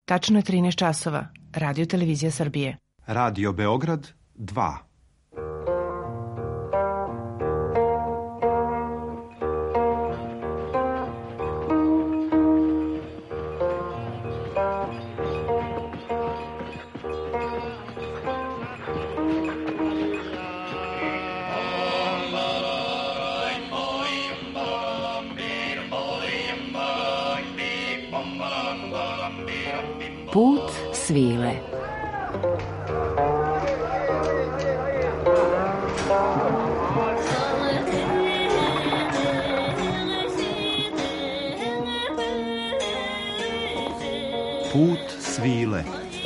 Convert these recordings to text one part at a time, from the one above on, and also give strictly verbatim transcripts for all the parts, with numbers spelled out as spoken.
Tačno je trinaest časova. Radio Televizija Srbije. Radio Beograd dva. Put svile. Put svile.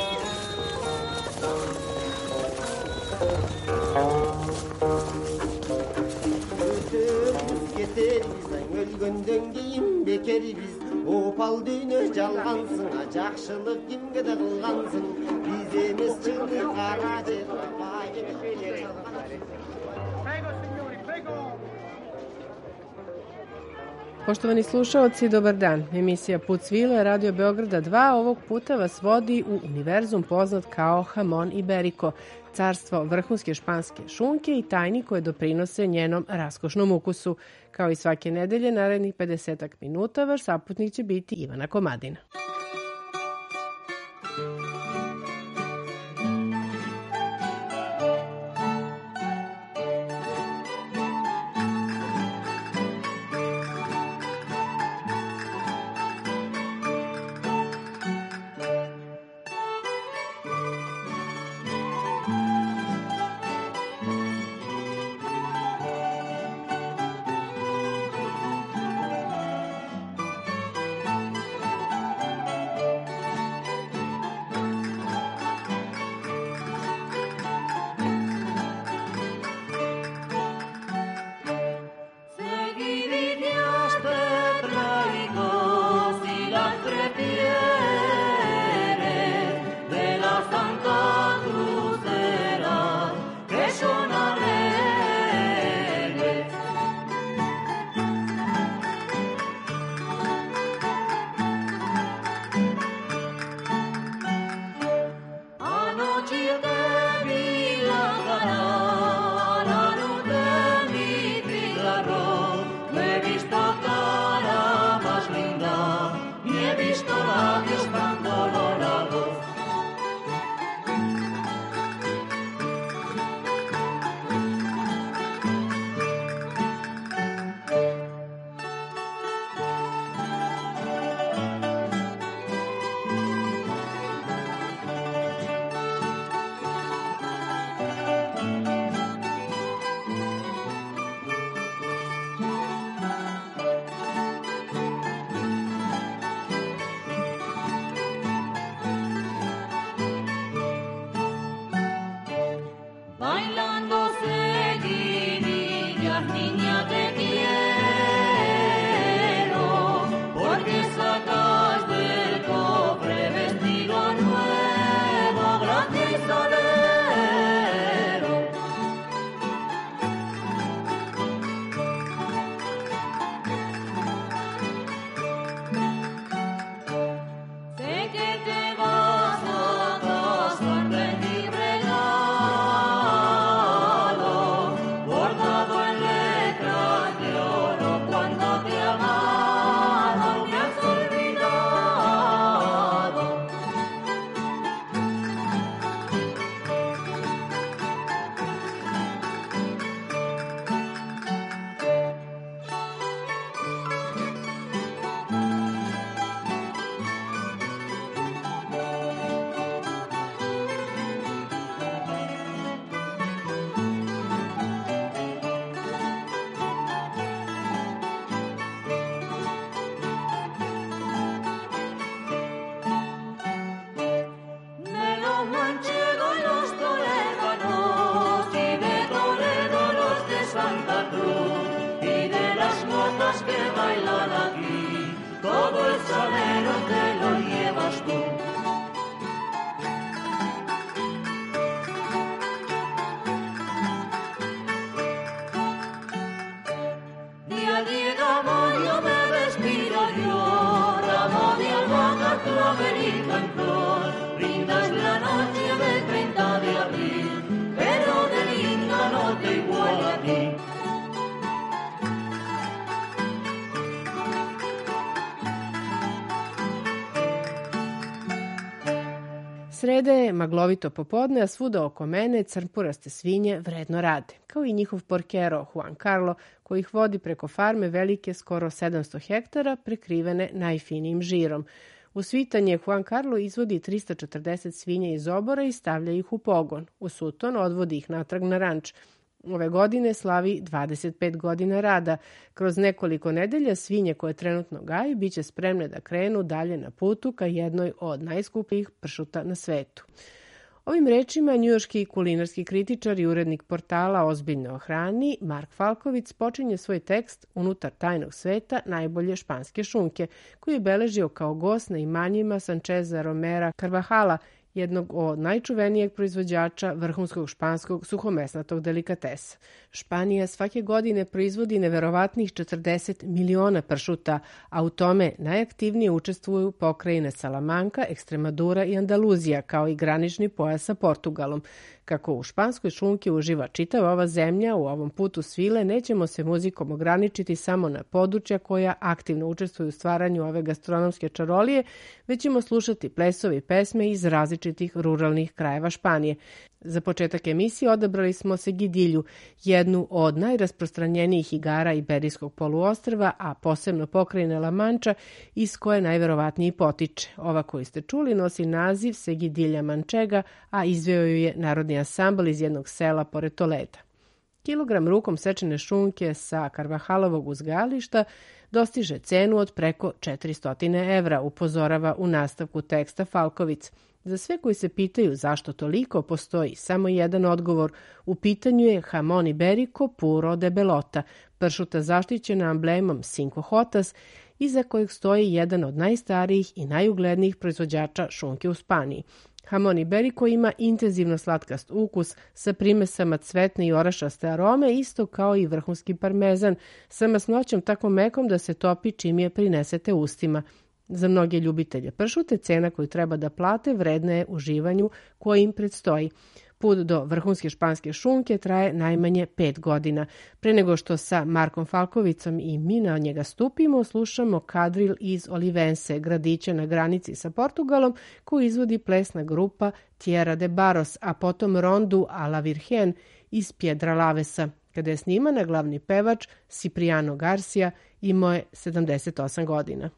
Opal düğünü жалғансың, жақшылық кімге де қылғансың, біз емес жылды қара жер. Poštovani slušaoci, dobar dan. Emisija Put svile, Radio Beograda dva, ovog puta vas vodi u univerzum poznat kao Hamon Iberico, carstvo vrhunske španske šunke i tajni koje doprinose njenom raskošnom ukusu. Kao i svake nedelje, narednih pedesetak minuta, vaš saputnik će biti Ivana Komadina. Diego me respiro yo, ramo de albahaca, clavelito en flor. Sreda je maglovito popodne, a svuda oko mene crnpuraste svinje vredno rade, kao i njihov porkero Juan Carlo, koji ih vodi preko farme velike skoro sedamsto hektara, prekrivene najfinijim žirom. U svitanje Juan Carlo izvodi trista četrdeset svinja iz obora i stavlja ih u pogon. U suton odvodi ih natrag na ranč. Ove godine slavi dvadeset pet godina rada. Kroz nekoliko nedelja svinje koje trenutno gaji biće spremne da krenu dalje na putu ka jednoj od najskupljih pršuta na svetu. Ovim rečima njujorški kulinarski kritičar i urednik portala Ozbiljno o hrani Mark Falkovic počinje svoj tekst Unutar tajnog sveta najbolje španske šunke, koji je beležio kao gost na imanjima Sancheza Romera Carvahala, jednog od najčuvenijeg proizvođača vrhunskog španskog suhomesnatog delikatesa. Španija svake godine proizvodi neverovatnih četrdeset miliona pršuta, a u tome najaktivnije učestvuju pokrajine Salamanca, Ekstremadura i Andaluzija, kao i granični pojas sa Portugalom. Kako u španskoj šunki uživa čitava ova zemlja, u ovom putu svile nećemo se muzikom ograničiti samo na područja koja aktivno učestvuju u stvaranju ove gastronomske čarolije, već ćemo slušati plesove i pesme iz različitih ruralnih krajeva Španije. Za početak emisije odabrali smo Seguidilju, jednu od najrasprostranjenijih igara Iberijskog poluostrva, a posebno pokrajine La Mancha, iz koje najverovatnije potiče. Ova koju ste čuli nosi naziv Seguidilja Manchega, a izveo ju je Narodni ansambl iz jednog sela pored Toleda. Kilogram rukom sečene šunke sa Carvahalovog uzgajališta dostiže cenu od preko četiristo evra, upozorava u nastavku teksta Falkovic. Za sve koji se pitaju zašto toliko, postoji samo jedan odgovor. U pitanju je Jamon Iberico Puro de Belota, pršuta zaštićena amblemom Cinco Jotas, iza kojeg stoji jedan od najstarijih i najuglednijih proizvođača šunke u Španiji. Jamon Iberico ima intenzivno slatkast ukus sa primesama cvetne i orašaste arome, isto kao i vrhunski parmezan, sa masnoćom tako mekom da se topi čim je prinesete ustima. Za mnoge ljubitelje pršute cena koju treba da plate vredna je uživanju koji im predstoji. Put do vrhunske španske šunke traje najmanje pet godina. Pre nego što sa Markom Falkovicom i mi na njega stupimo, slušamo kadril iz Olivense, gradića na granici sa Portugalom, koju izvodi plesna grupa Tierra de Barros, a potom rondu A la Virgen iz Piedralavesa, kada je snimana glavni pevač Cipriano Garcia, imao je sedamdeset osam godina.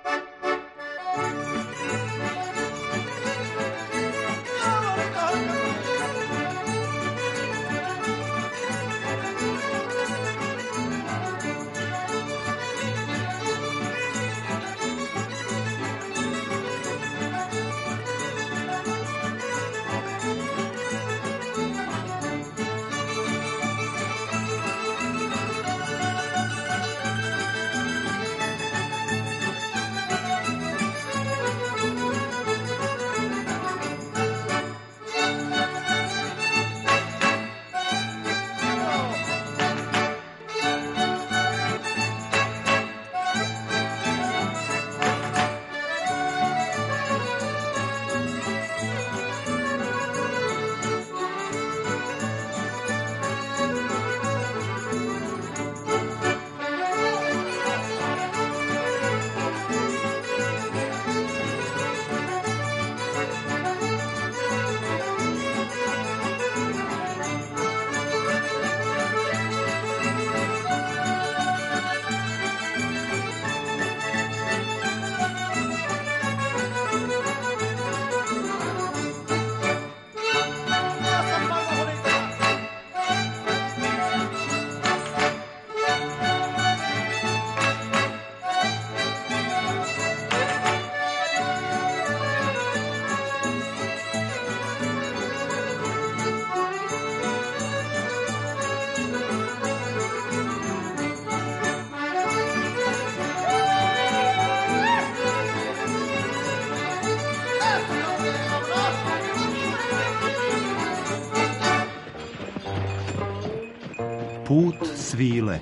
Put svile.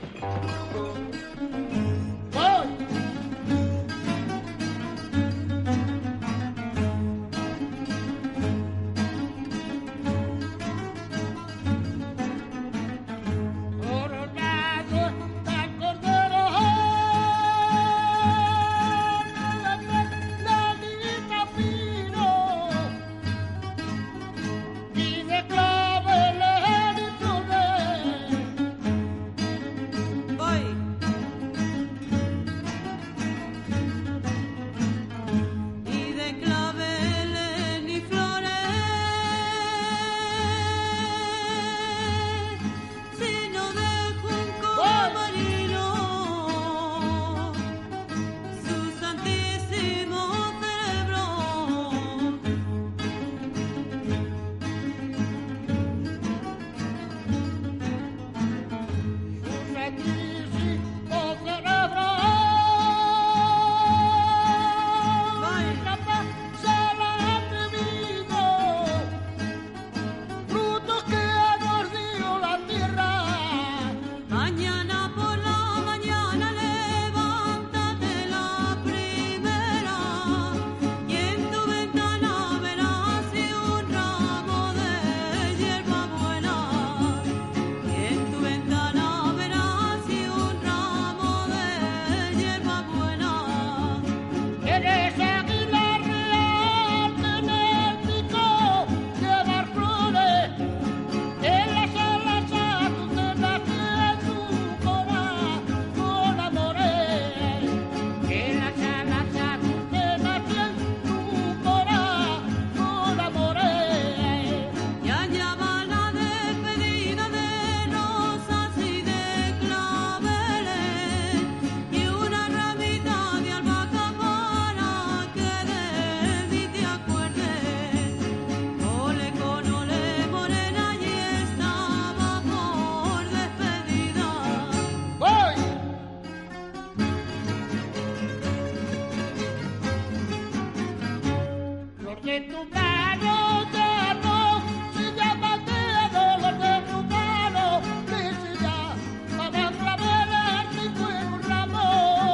porque tu mano tramo, si llama dedo de tu mano, felicidad, para clavar mi cuero ramo.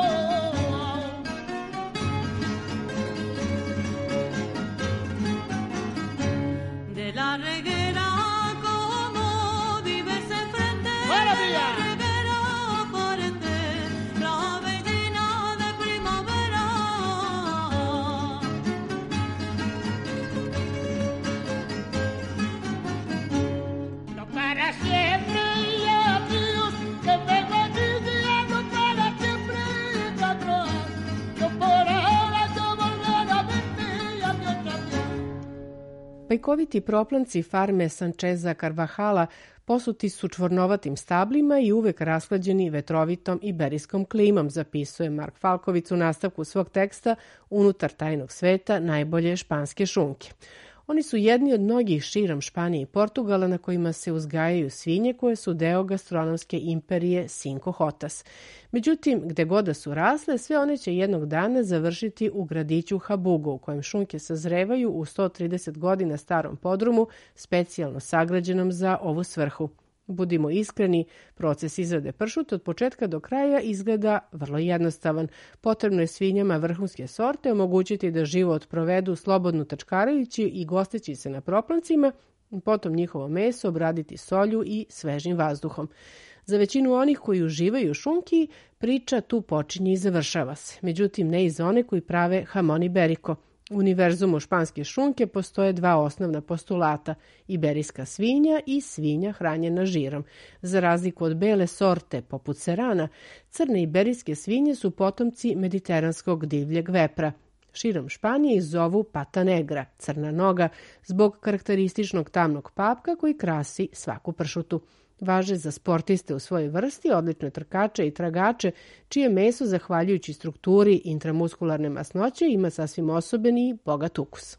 De la reguera como vives enfrente, ¡buenos días! Bajkoviti proplanci farme Sančeza Carvahala posuti su čvornovatim stablima i uvek rashlađeni vetrovitom iberijskom klimom, zapisuje Mark Falkovic u nastavku svog teksta Unutar tajnog sveta najbolje španske šunke. Oni su jedni od mnogih širom Španije i Portugala na kojima se uzgajaju svinje koje su deo gastronomske imperije Cinco Hotas. Međutim, gde god da su rasle, sve one će jednog dana završiti u gradiću Habugo, u kojem šunke sazrevaju u sto trideset godina starom podrumu, specijalno sagrađenom za ovu svrhu. Budimo iskreni, proces izrade pršuta od početka do kraja izgleda vrlo jednostavan. Potrebno je svinjama vrhunske sorte omogućiti da život provedu slobodno tačkarajući i gosteći se na proplancima, potom njihovo meso obraditi solju i svežim vazduhom. Za većinu onih koji uživaju u šunki, priča tu počinje i završava se. Međutim, ne i za one koji prave jamon iberico. U univerzumu španske šunke postoje dva osnovna postulata – iberijska svinja i svinja hranjena žirom. Za razliku od bele sorte poput serana, crne iberijske svinje su potomci mediteranskog divljeg vepra. Širom Španije ih zovu pata negra, crna noga, zbog karakterističnog tamnog papka koji krasi svaku pršutu. Važe za sportiste u svojoj vrsti, odlične trkače i tragače, čije meso, zahvaljujući strukturi intramuskularne masnoće, ima sasvim osoben i bogat ukus.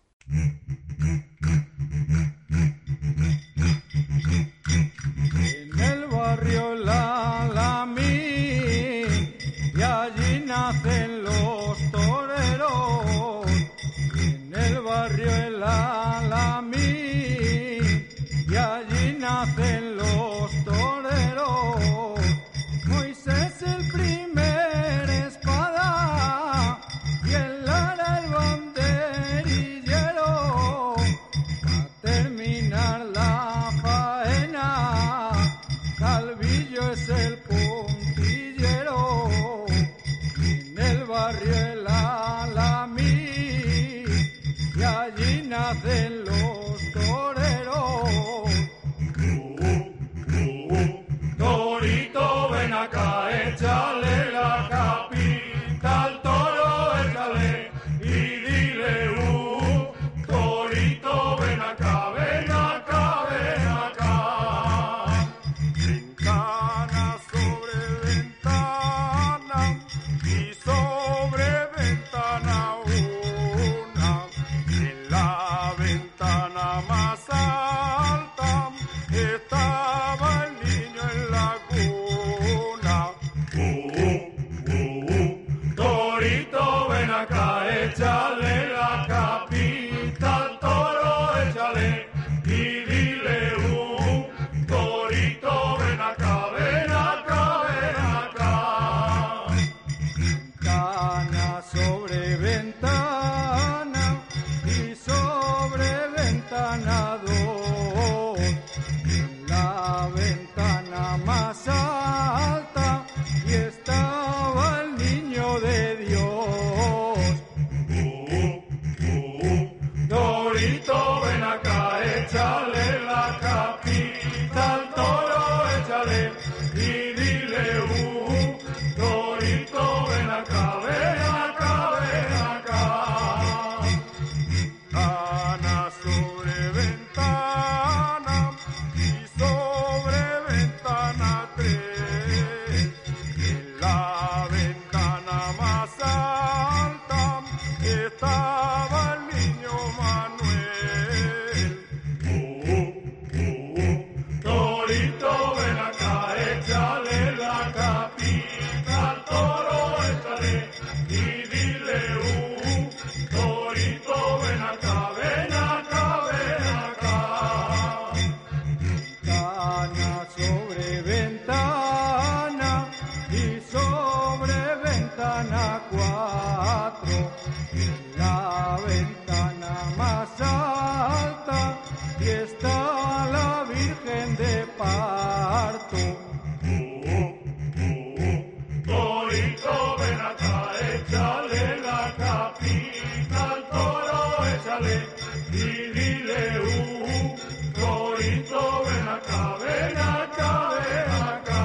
y dile, uh, torito, ven acá, ven acá, ven acá.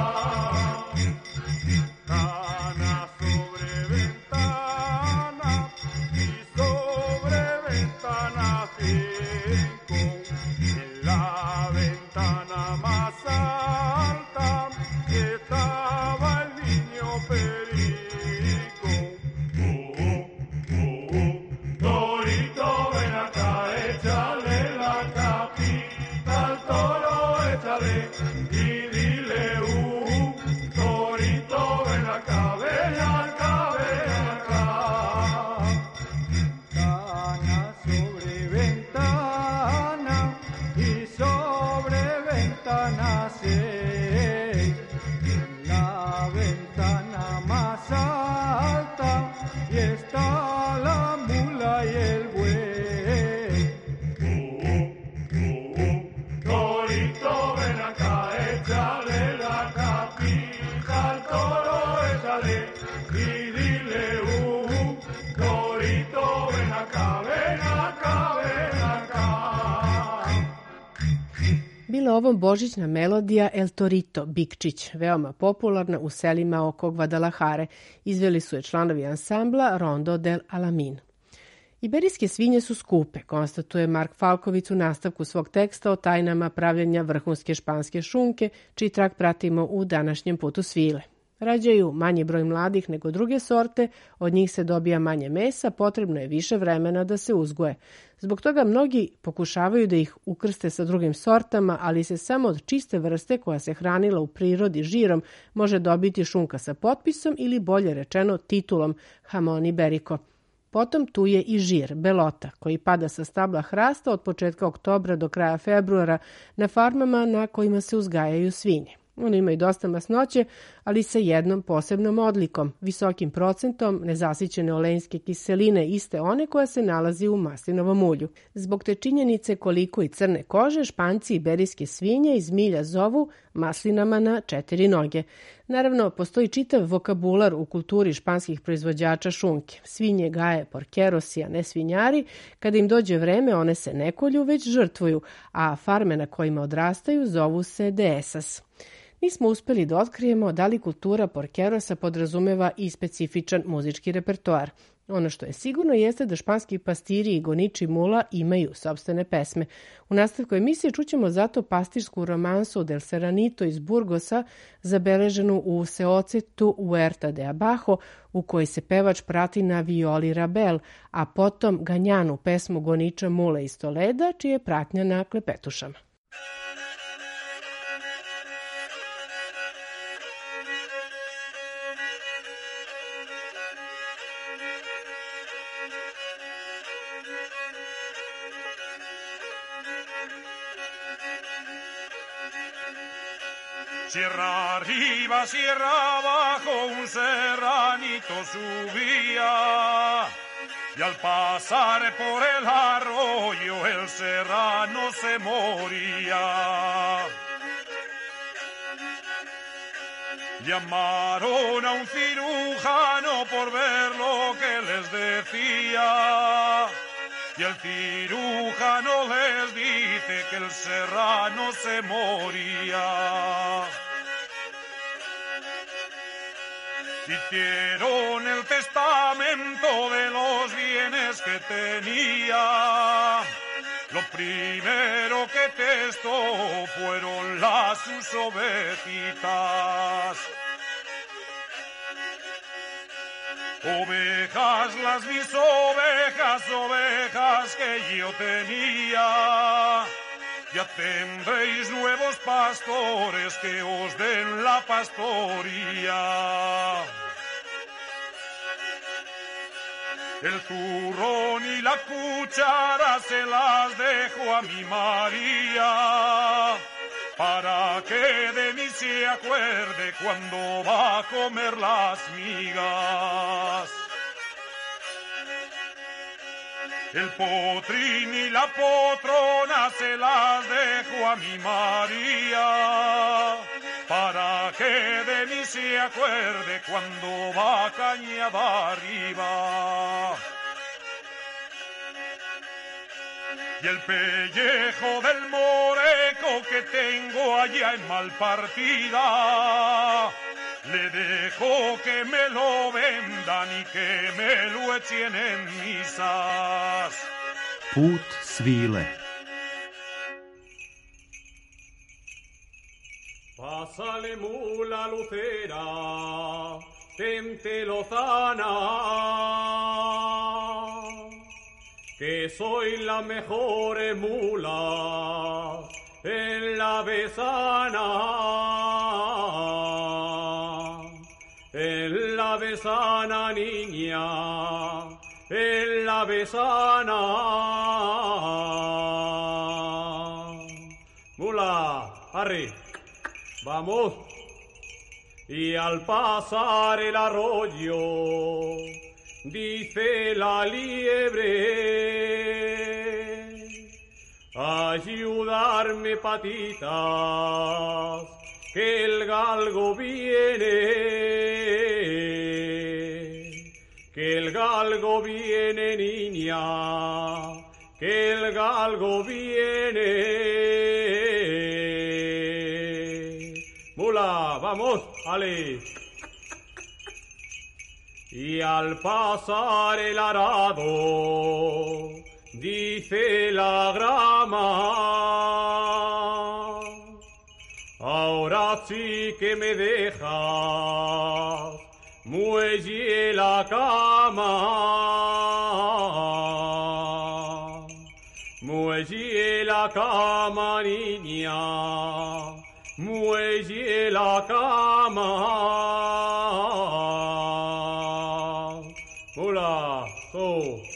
Ventana sobre ventana y sobre ventana cinco, en la ventana más alta estaba el niño Perico. Oh, oh, oh, torito, ven acá, échale la capita al toro, échale y dile, uh, torito, ven acá, ven acá, ven acá. Ventana sobre ventana y sobre ventana seis, en la ventana más alta y está la mula y el buey. Oh, oh, oh, torito, ven acá, échale la capita al toro, échale y dile, uh, torito, ven acá, ven acá, ven acá. Bila ovo božićna melodija El Torito, Bikčić, veoma popularna u selima oko Guadalajare. Izveli su je članovi ansambla Rondo del Alamin. Iberijske svinje su skupe, konstatuje Mark Falković u nastavku svog teksta o tajnama pravljenja vrhunske španske šunke, čiji trak pratimo u današnjem putu svile. Rađaju manji broj mladih nego druge sorte, od njih se dobija manje mesa, potrebno je više vremena da se uzgoje. Zbog toga mnogi pokušavaju da ih ukrste sa drugim sortama, ali se samo od čiste vrste koja se hranila u prirodi žirom može dobiti šunka sa potpisom ili bolje rečeno titulom Jamon Iberico. Potom tu je i žir, belota, koji pada sa stabla hrasta od početka oktobra do kraja februara na farmama na kojima se uzgajaju svinje. Oni imaju dosta masnoće, ali sa jednom posebnom odlikom, visokim procentom nezasićene olejnske kiseline, iste one koja se nalazi u maslinovom ulju. Zbog te činjenice koliko i crne kože, Španci iberijske svinje iz milja zovu maslinama na četiri noge. Naravno, postoji čitav vokabular u kulturi španskih proizvođača šunke. Svinje gaje porkerosi, a ne svinjari. Kada im dođe vreme, one se ne kolju, već žrtvuju, a farme na kojima odrastaju zovu se dehesas. Nismo uspeli da otkrijemo da li kultura porkerosa podrazumeva i specifičan muzički repertoar. Ono što je sigurno jeste da španski pastiri i goniči mula imaju sopstvene pesme. U nastavku emisije čućemo zato pastirsku romansu del Serranito iz Burgosa, zabeleženu u seocetu Huerta de Abajo, u kojoj se pevač prati na violi rabel, a potom ganjanu pesmu goniča mule iz Toleda, čija je pratnja na klepetušama. Sierra arriba, sierra abajo, un serranito subía, y al pasar por el arroyo el serrano se moría. Llamaron a un cirujano por ver lo que les decía, y el cirujano les dice que el serrano se moría. Hicieron el testamento de los bienes que tenía. Lo primero que testó fueron las sus ovejitas. Ovejas, las mis ovejas, ovejas que yo tenía. Ya tendréis nuevos pastores que os den la pastoría. El zurrón y la cuchara se las dejo a mi María, para que de mí se acuerde cuando va a comer las migas. El potrín y la potrona se las dejo a mi María, para que de mí se acuerde cuando va cañada arriba. y el pellejo del moreco que tengo allá en Malpartida. Le dejo que me lo vendan y que me lo echen en misas. Put svile. Pásale mula lucera, tente lozana, que soy la mejor mula en la besana. En la besana, niña, en la besana. Mula, arre, vamos. Y al pasar el arroyo, dice la liebre, ayudarme patitas, que el galgo viene, que el galgo viene, niña, que el galgo viene. Mula, vamos, ale. Y al pasar el arado, dice la grama, ahora sí que me dejas muelle la cama, muelle la cama, niña, muelle la cama. Mula, to,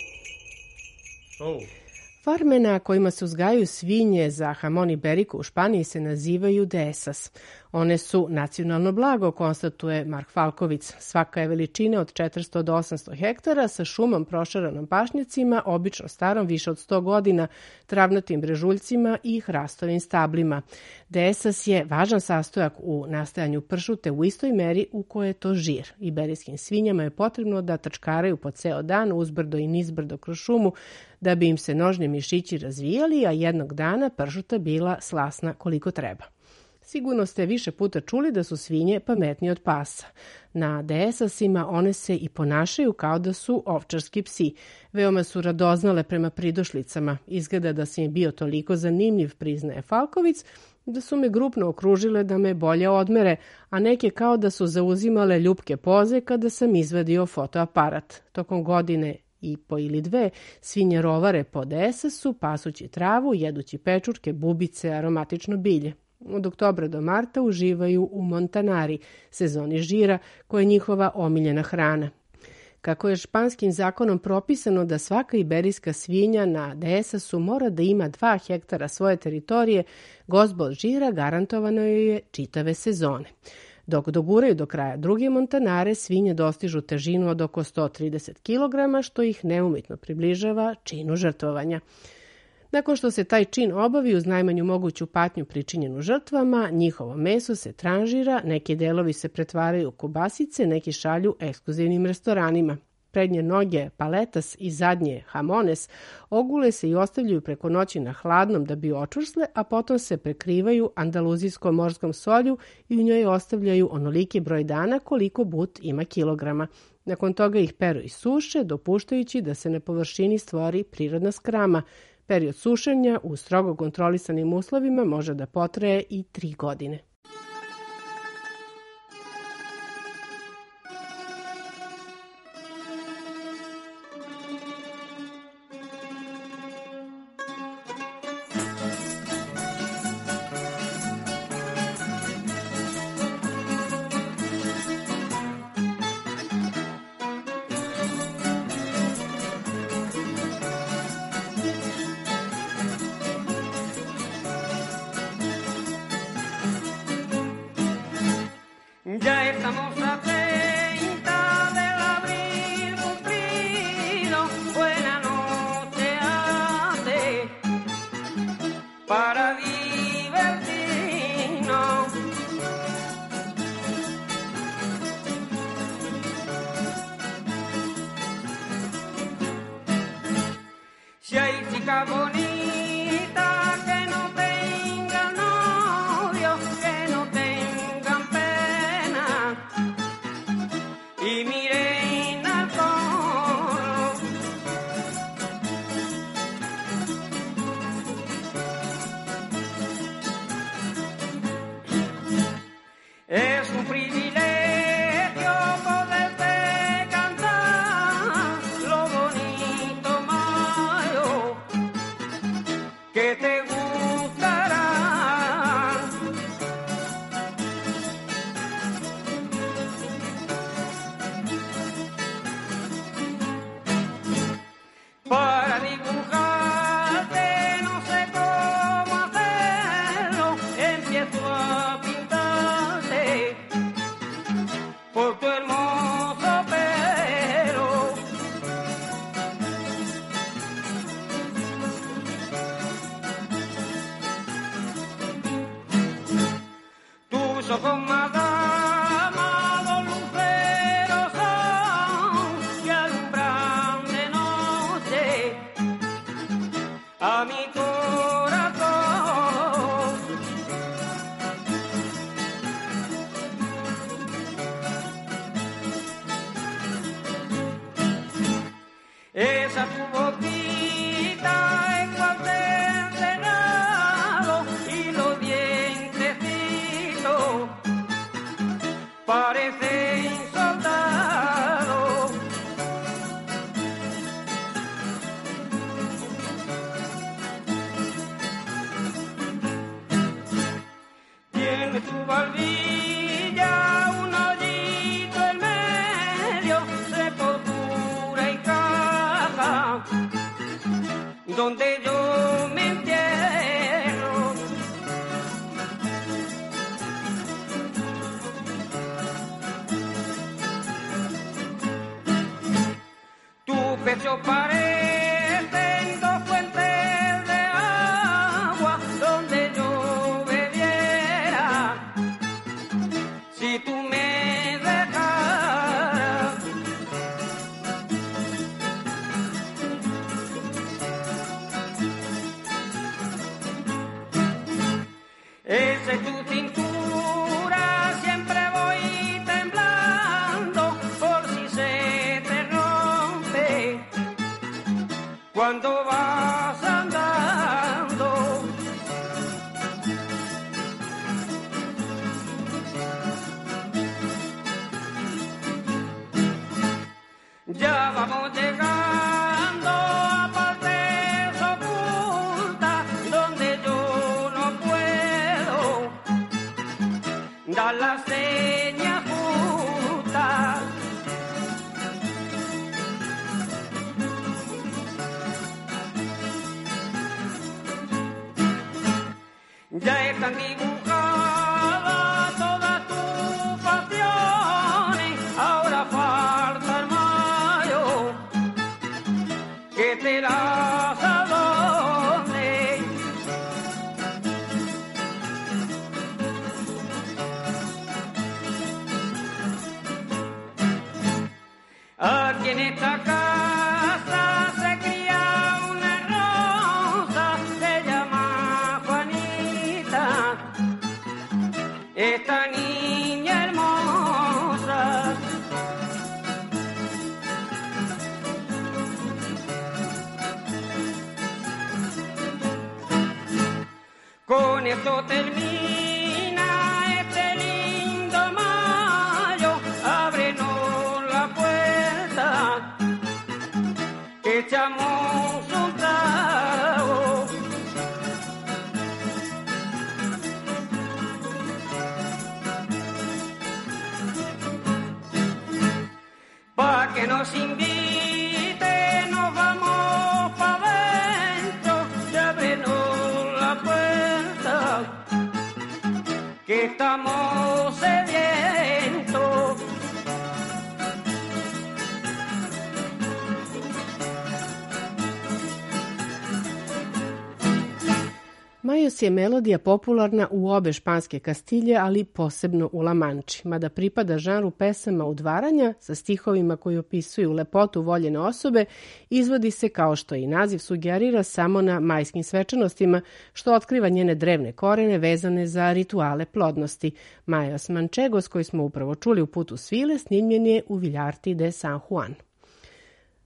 to. Farme na kojima se uzgajaju svinje za Hamon i Beriku u Španiji se nazivaju dehesas. One su nacionalno blago, konstatuje Mark Falković. Svaka je veličine od četiristo do osamsto hektara sa šumom prošaranom pašnjacima, obično starom više od sto godina, travnatim brežuljcima i hrastovim stablima. Dehesas je važan sastojak u nastajanju pršute u istoj meri u kojoj je to žir. Iberijskim svinjama je potrebno da trčkaraju po ceo dan uzbrdo i nizbrdo kroz šumu da bi im se nožni mišići razvijali, a jednog dana pršuta bila slasna koliko treba. Sigurno ste više puta čuli da su svinje pametnije od pasa. Na dehesasima one se i ponašaju kao da su ovčarski psi. Veoma su radoznale prema pridošlicama. Izgleda da sam im bio toliko zanimljiv, priznaje Falković, da su me grupno okružile da me bolje odmere, a neke kao da su zauzimale ljupke poze kada sam izvadio fotoaparat. Tokom godine i po ili dve svinje rovare po dehesasu, pasući travu, jedući pečurke, bubice, aromatično bilje. Od oktobra do marta uživaju u Montanari, sezoni žira, koja je njihova omiljena hrana. Kako je španskim zakonom propisano da svaka iberijska svinja na dehesasu mora da ima dva hektara svoje teritorije, gozba od žira garantovano joj je čitave sezone. Dok doguraju do kraja druge Montanare, svinje dostižu težinu od oko sto trideset kilograma, što ih neumitno približava činu žrtvovanja. Nakon što se taj čin obavi uz najmanju moguću patnju pričinjenu žrtvama, njihovo meso se tranžira, neki delovi se pretvaraju u kobasice, neki šalju ekskluzivnim restoranima. Prednje noge, paletas i zadnje, hamones, ogule se i ostavljaju preko noći na hladnom da bi očvrsle, a potom se prekrivaju andaluzijskom morskom solju i u njoj ostavljaju onoliki broj dana koliko but ima kilograma. Nakon toga ih peru i suše, dopuštajući da se na površini stvori prirodna skrama. Period sušenja u strogo kontrolisanim uslovima može da potraje i tri godine. Ya estamos a treinta del abril cumplido, buena noche hace para divertirnos. Si hay chicas bonitas es un privilegio poderte cantar lo bonito mayo que te gustará. Para dibujarte no sé cómo hacerlo, empiezo a pintarte por tu hermoso pelo. Tus ojos más amados luceros son que alumbran de noche a mi corazón. Esa tu boquita en cuartel cerrado y los dientecitos parecen soldados. Tiene tu barbilla un hoyito en medio, sepultura y caja, donde yo me entierro. Tu pecho parecen dos fuentes de agua, donde yo bebiera, si tú me dejaras. Esa es tu cintura, siempre voy temblando por si se te rompe cuando vas andando. Ya vamos llegando a partes ocultas donde yo no puedo dar las señas justas. Ya están dibujadas todas tus pasiones, ahora falta el mayo que te las adorne. Aquí en esta casa se cría una rosa, se llama Juanita, esta niña hermosa. Con esto termina este lindo mayo, ábrenos la puerta, echamos un trago. Pa' que nos invite, nos vamos pa' dentro, y ábrenos la puerta, que estamos sedientos. Majos je melodija popularna u obe španske Kastilje, ali posebno u La Manči, mada pripada žanru pesama udvaranja sa stihovima koji opisuju lepotu voljene osobe, izvodi se, kao što i naziv sugerira, samo na majskim svečanostima, što otkriva njene drevne korene vezane za rituale plodnosti. Majos Manchegos, koji smo upravo čuli u Putu svile, snimljen je u Villarti de San Juan.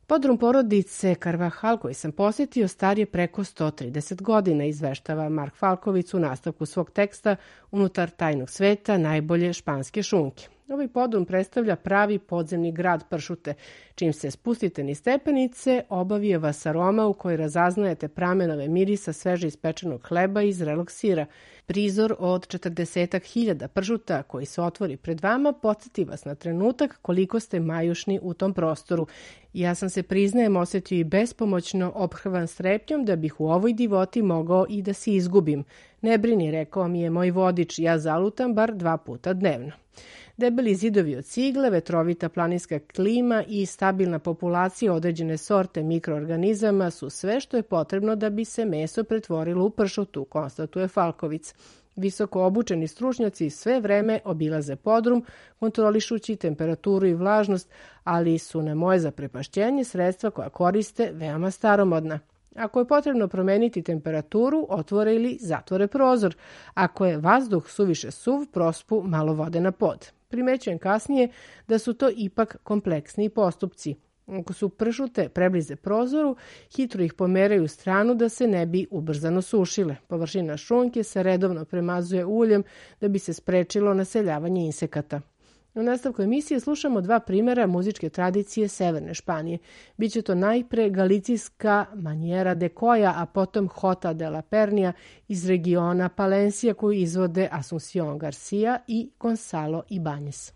Podrum porodice Carvajal koji sam posjetio star je preko sto trideset godina, izveštava Mark Falkovic u nastavku svog teksta Unutar tajnog sveta najbolje španske šunke. Ovaj podrum predstavlja pravi podzemni grad pršute. Čim se spustite niz stepenice, obavije vas aroma u kojoj razaznajete pramenove mirisa sveže ispečenog hleba i zrelog sira. Prizor od četrdesetak hiljada pršuta koji se otvori pred vama podsjeti vas na trenutak koliko ste majušni u tom prostoru. Ja sam se, priznajem, osjetio i bespomoćno ophrvan strepnjom da bih u ovoj divoti mogao i da se izgubim. Ne brini, rekao mi je moj vodič, ja zalutam bar dva puta dnevno. Debeli zidovi od cigle, vetrovita planinska klima i stabilna populacija određene sorte mikroorganizama su sve što je potrebno da bi se meso pretvorilo u pršutu, konstatuje Falkovic. Visoko obučeni stručnjaci sve vreme obilaze podrum, kontrolišući temperaturu i vlažnost, ali su na moje zaprepašćenje sredstva koja koriste veoma staromodna. Ako je potrebno promeniti temperaturu, otvore ili zatvore prozor. Ako je vazduh suviše suv, prospu malo vode na pod. Primećujem kasnije da su to ipak kompleksni postupci. Ako su pršute preblize prozoru, hitro ih pomeraju u stranu da se ne bi ubrzano sušile. Površina šunke se redovno premazuje uljem da bi se sprečilo naseljavanje insekata. U nastavku emisije slušamo dva primjera muzičke tradicije severne Španije. Biće to najpre galicijska manjera de koja, a potom Jota de la Pernia iz regiona Palencia koju izvode Asunción García i Gonzalo Ibáñez.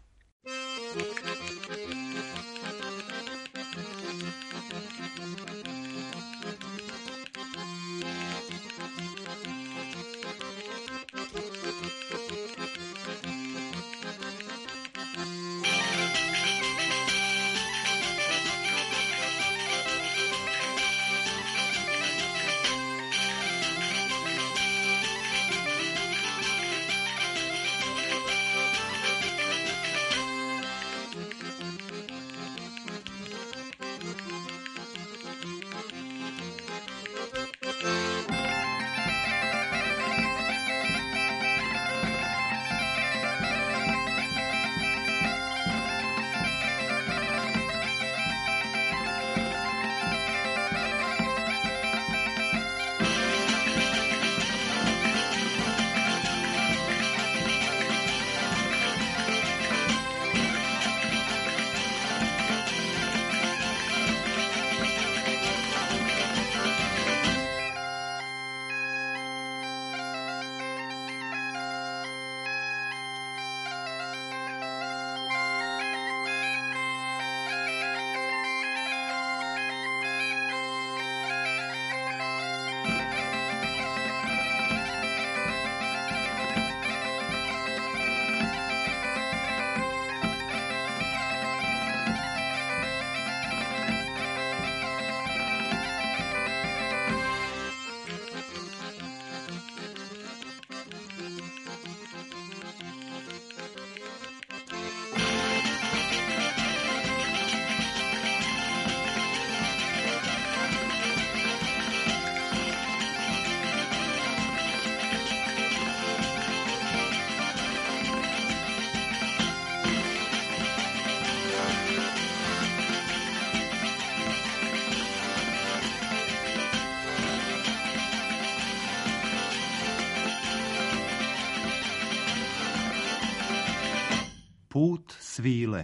Put svile.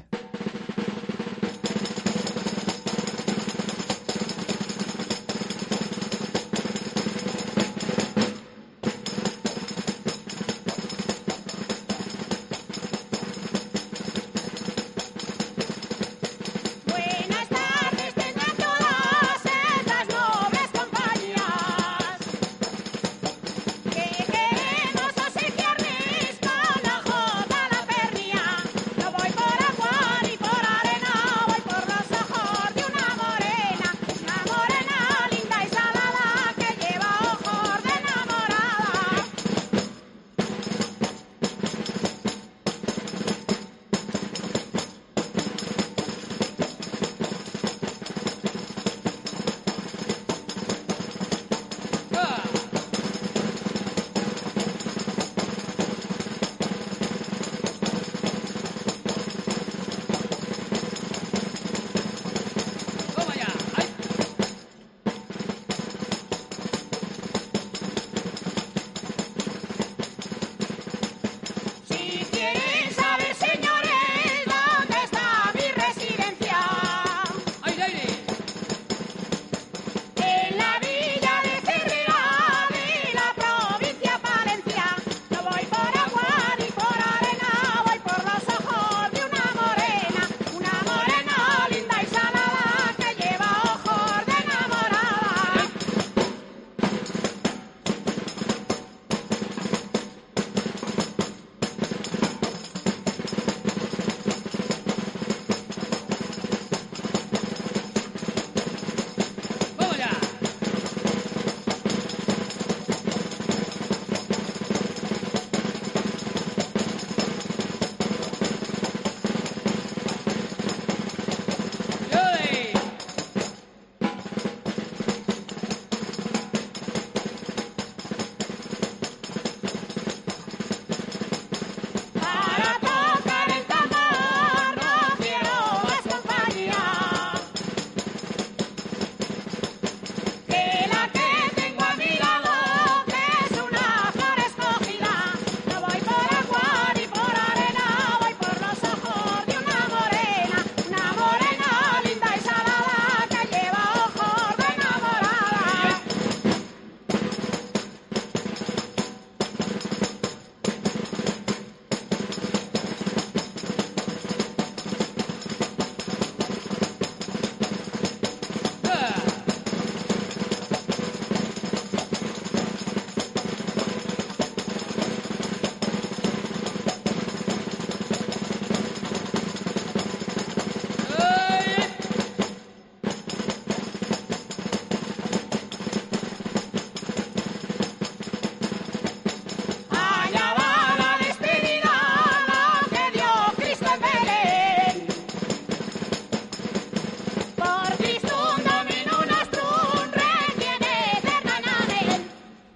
Voy por Aguada.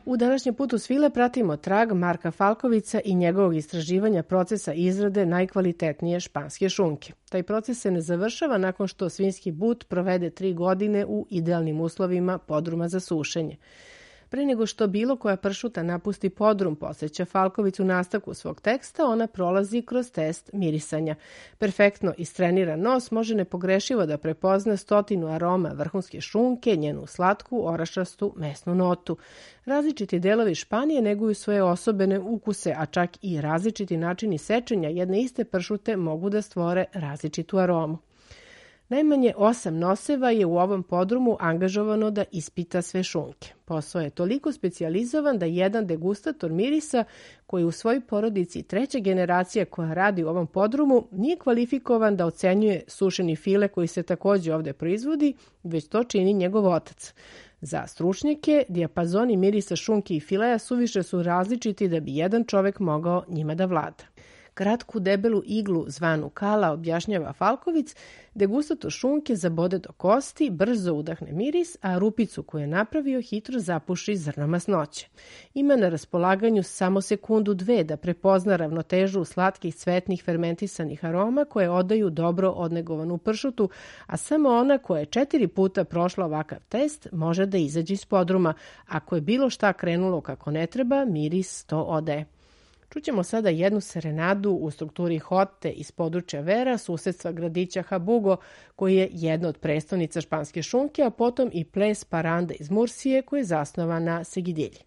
U današnjem putu svile pratimo trag Marka Falkovića i njegovog istraživanja procesa izrade najkvalitetnije španske šunke. Taj proces se ne završava nakon što svinjski but provede tri godine u idealnim uslovima podruma za sušenje. Pre nego što bilo koja pršuta napusti podrum, podsjeća Falković u nastavku svog teksta, ona prolazi kroz test mirisanja. Perfektno istreniran nos može nepogrešivo da prepozna stotinu aroma vrhunske šunke, njenu slatku, orašastu, mesnu notu. Različiti delovi Španije neguju svoje osobene ukuse, a čak i različiti načini sečenja jedne iste pršute mogu da stvore različitu aromu. Najmanje osam noseva je u ovom podrumu angažovano da ispita sve šunke. Posao je toliko specijalizovan da jedan degustator mirisa, koji u svojoj porodici treća generacija koja radi u ovom podrumu, nije kvalifikovan da ocenjuje sušeni file koji se također ovdje proizvodi, već to čini njegov otac. Za stručnjake, dijapazoni mirisa šunke i fileja suviše su različiti da bi jedan čovek mogao njima da vlada. Kratku debelu iglu zvanu kala, objašnjava Falković, degustator šunke zabode do kosti, brzo udahne miris, a rupicu koju je napravio hitro zapuši zrno masnoće. Ima na raspolaganju samo sekundu dve da prepozna ravnotežu slatkih cvetnih fermentisanih aroma koje odaju dobro odnegovanu pršutu, a samo ona koja je četiri puta prošla ovakav test može da izađe iz podruma. Ako je bilo šta krenulo kako ne treba, miris to odaje. Čućemo sada jednu serenadu u strukturi hote iz područja Vera, susedstva gradića Habugo, koji je jedna od prestolnica španske šunke, a potom i ples paranda iz Mursije, koji je zasnovan na segidilji.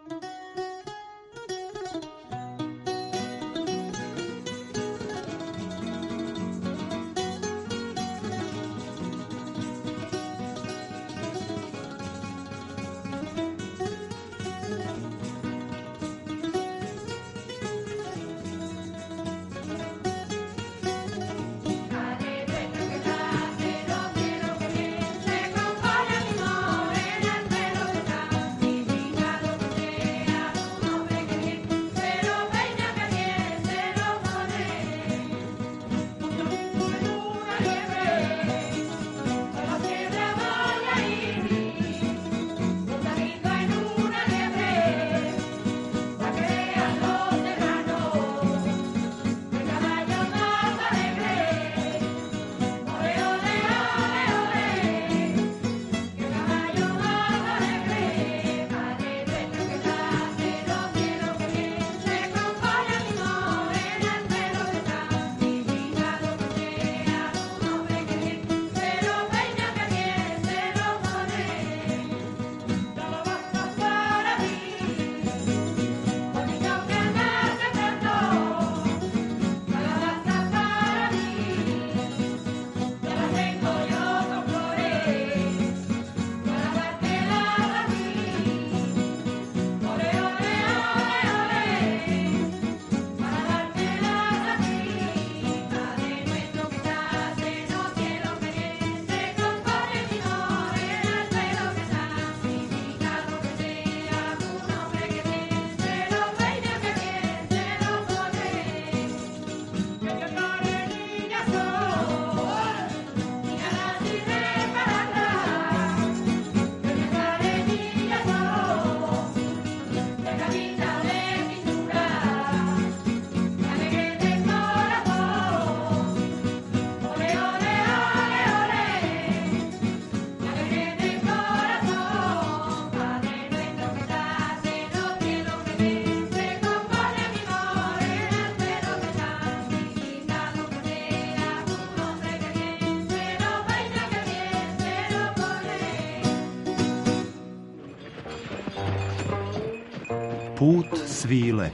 Put svile.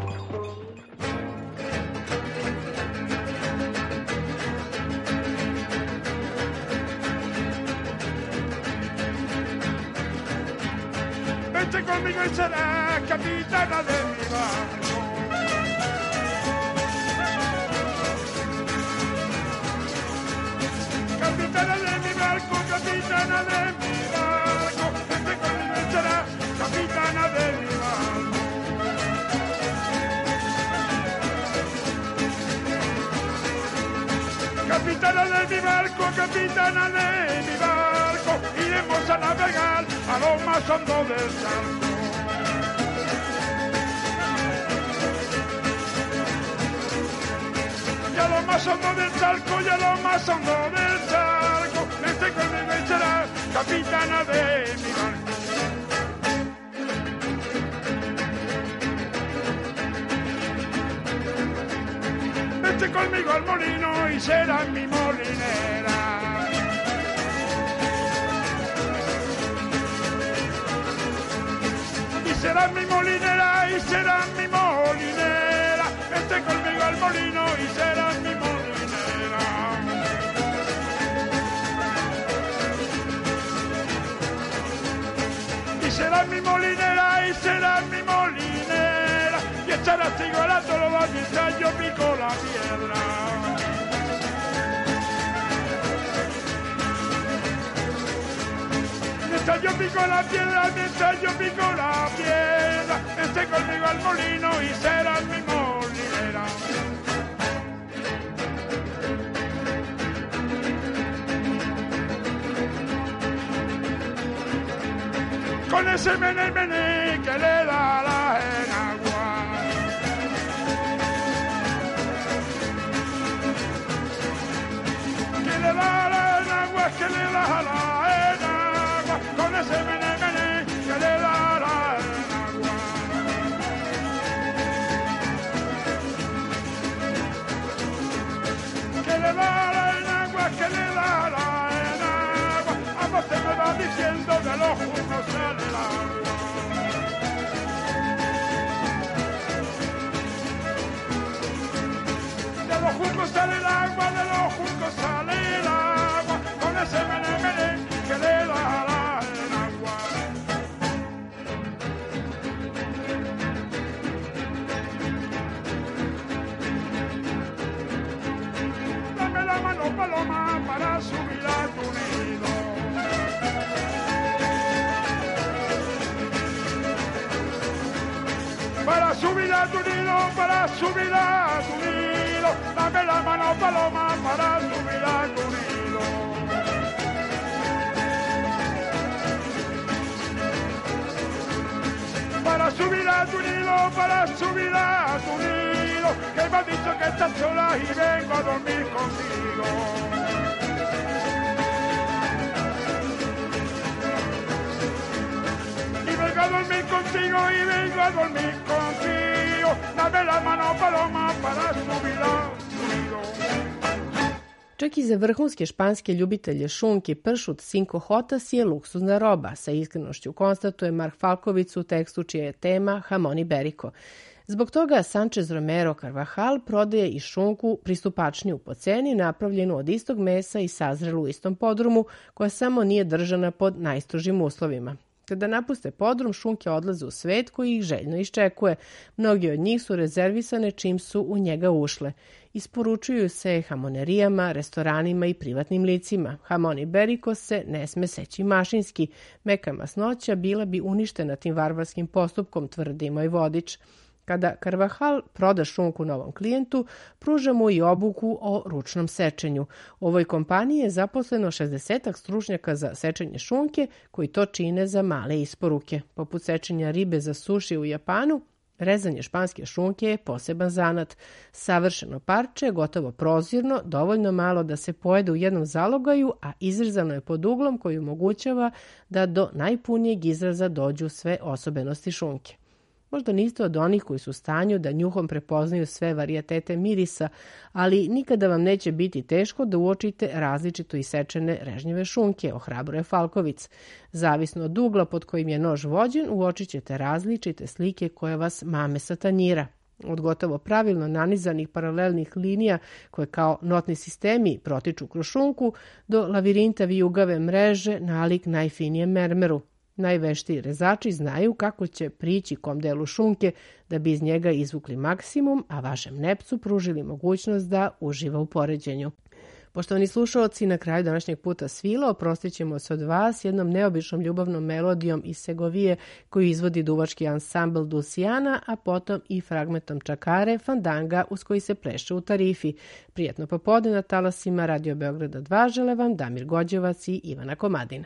Vete conmigo y serás capitana de mi barco. Capitana de mi barco, capitana de mi barco. Vete conmigo y serás capitana de mi barco. Capitana de mi barco, capitana de mi barco, iremos a navegar a lo más hondo del charco. más hondo del charco y a lo más hondo del charco. Vente conmigo y serás capitana de mi barco. Vente conmigo al molino y serás mi molinera. Y serás mi molinera, y serás mi molinera. Vente conmigo al molino y serás mi molinera. Y serás mi molinera, y serás mi molinera. Y echarás igual a todos los mientras yo pico la piedra. Mientras yo pico la piedra, mientras yo pico la piedra, vente conmigo al molino y serás mi molinera. Con ese mené mené que le da la enagua. Que le da la enagua, que le da la enagua. Con ese mené mené que le da la enagua. Que le da la enagua, que le da la enagua. A vos te me va diciendo de los juncos sale el agua. De los juncos sale el agua, de los juncos sale el agua. Con ese mené mené que le da la enagua. Dame la mano, paloma, para subir a tu nido. Para subir a tu nido, para subir a tu nido. Dame la mano, paloma, para subir a tu nido. Para subir a tu nido, para subir a tu nido. Que me has dicho que estás sola y vengo a dormir contigo. Y vengo a dormir contigo, y vengo a dormir contigo. Dame la mano, paloma, para subir a tu nido. Čak i za vrhunske španske ljubitelje šunke pršut Cinco Jotas je luksuzna roba, sa iskrenošću konstatuje Mark Falkovic u tekstu čija je tema Jamon Iberico. Zbog toga Sanchez Romero Carvajal prodaje i šunku pristupačniju po ceni, napravljenu od istog mesa i sazrelu u istom podrumu, koja samo nije držana pod najstrožim uslovima. Kada napuste podrum, šunke odlaze u svet koji ih željno iščekuje. Mnogi od njih su rezervisane čim su u njega ušle. Isporučuju se hamonerijama, restoranima i privatnim licima. Jamon Iberico se ne sme seći mašinski. Meka masnoća bila bi uništena tim varvarskim postupkom, tvrdi moj vodič. Kada Carvajal proda šunku novom klijentu, pruža mu i obuku o ručnom sečenju. U ovoj kompaniji je zaposleno šezdesetak stručnjaka za sečenje šunke, koji to čine za male isporuke. Poput sečenja ribe za suši u Japanu, rezanje španske šunke je poseban zanat. Savršeno parče, gotovo prozirno, dovoljno malo da se pojede u jednom zalogaju, a izrezano je pod uglom koji omogućava da do najpunijeg izraza dođu sve osobenosti šunke. Možda niste od onih koji su u stanju da njuhom prepoznaju sve varijatete mirisa, ali nikada vam neće biti teško da uočite različito isečene režnjeve šunke, ohrabruje Falkovic. Zavisno od ugla pod kojim je nož vođen, uočit ćete različite slike koje vas mame sa tanjira. Od gotovo pravilno nanizanih paralelnih linija koje kao notni sistemi protiču kroz šunku, do lavirinta vijugave mreže nalik najfinijem mermeru. Najveštiji rezači znaju kako će prići kom delu šunke da bi iz njega izvukli maksimum, a vašem nepcu pružili mogućnost da uživa u poređenju. Poštovani slušaoci, na kraju današnjeg puta svila oprostit ćemo se od vas jednom neobičnom ljubavnom melodijom iz Segovije koju izvodi duvački ansambl Dulciana, a potom i fragmentom čakare Fandanga uz koji se pleše u Tarifi. Prijetno popodne na talasima Radio Beograda dva žele vam Damir Gođevac i Ivana Komadina.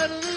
Thank you.